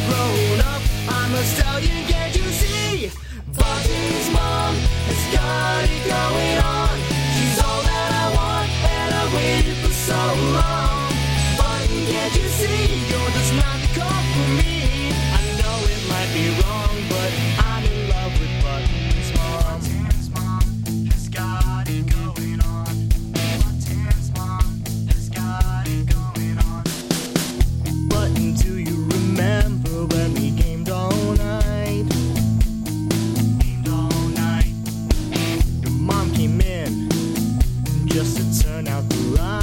grown up. I'm a stallion, can't you see? Button's mom has got it going on. She's all that I want, and I've waited for so long. Button, can't you see? You're just not the call for me. I know it might be wrong, but I'm in love with Button's mom. Button's mom has got it going on. Button's mom has got it going on. Button, do you remember when we gamed all night? Gamed all night. Your mom came in just to turn out the light.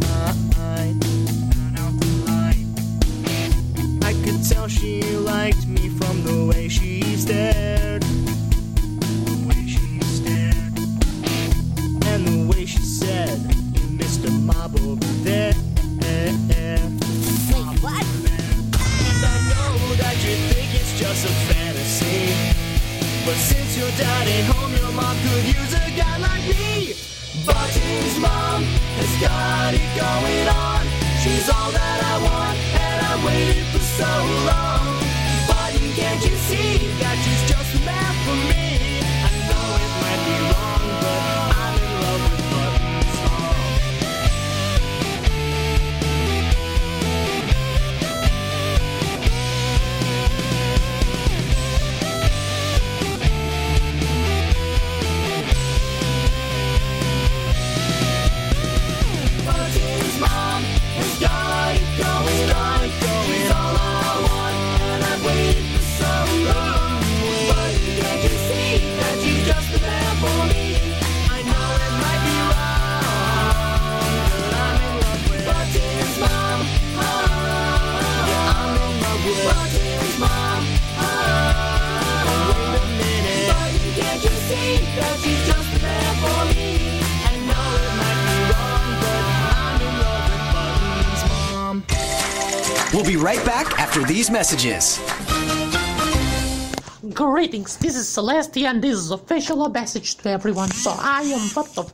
Turn out the light. I could tell she liked me from the way she stared. The way she stared. And the way she said, "You missed a mob over there." Wait, what? And I know that you think it's just a fantasy, but since your dad ain't home, your mom could use a guy like me. Button's mom has got it going on. She's all that I want, and I've waited for so long. Button, can't you see that she's just the man for me? I know it might be wrong, but I'm in love with Button's mom. Button's mom has got it going on. She's all I want, and I've waited for so long. Button, can't you see that she's just the man for me? I know it might be wrong, but I'm in love with Button's mom. Yeah, I'm in love with Button's mom. Wait a minute. Button, can't you see that she's just the man for me? I know it might be wrong, but I'm in love with Button's mom. We'll be right back after these messages. Greetings, this is Celestia and this is official message to everyone. So I am